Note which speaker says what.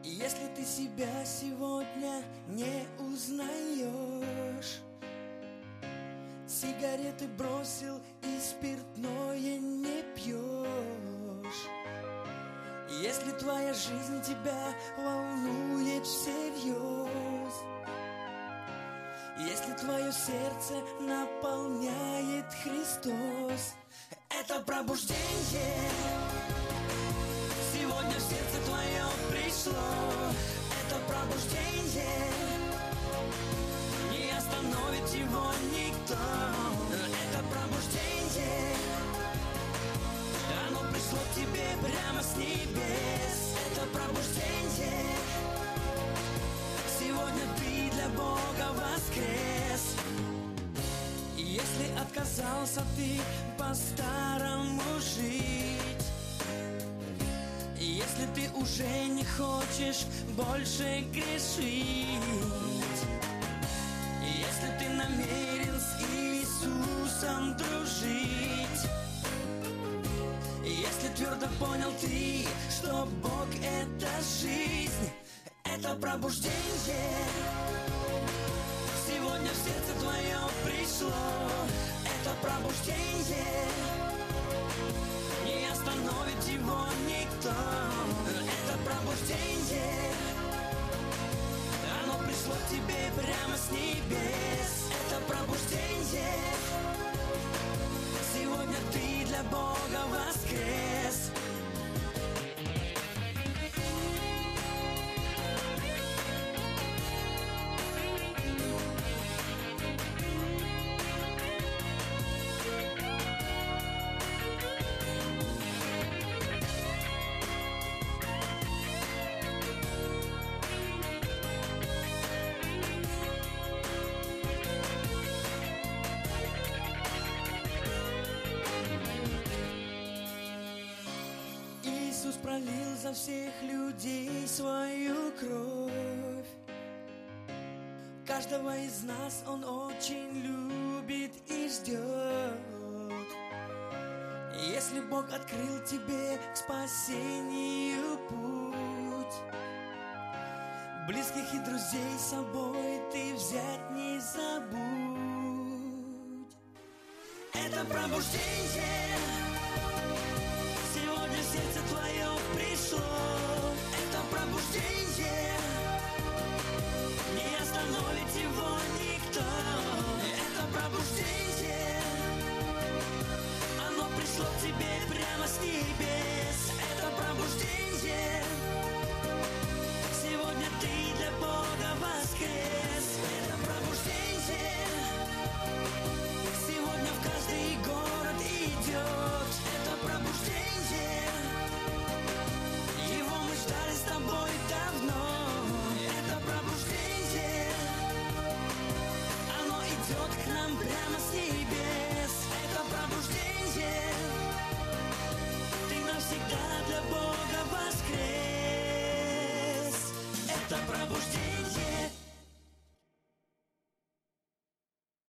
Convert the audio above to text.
Speaker 1: И если ты себя сегодня не узнаешь, сигареты бросил и спиртное не пьешь, если твоя жизнь тебя волнует всерьез, если твое сердце наполняет Христос, это пробуждение сегодня в сердце твое пришло. Это пробуждение, не остановит его никто. Это пробуждение, оно пришло к тебе прямо с небес. Это пробуждение, сегодня ты для Бога воскрес. И если отказался ты по-старому жить, если ты уже не хочешь больше грешить, если ты намерен с Иисусом дружить, если твердо понял ты, что Бог — это жизнь, это пробуждение сегодня в сердце твое пришло. Это пробуждение, не остановит его никто. Это пробуждение, оно пришло к тебе прямо с небес. Это пробуждение, сегодня ты для Бога воскрес. Иисус пролил за всех людей свою кровь. Каждого из нас Он очень любит и ждет. Если Бог открыл тебе к спасению путь, близких и друзей с собой ты взять не забудь. Это пробуждение сегодня в сердце твое пришло.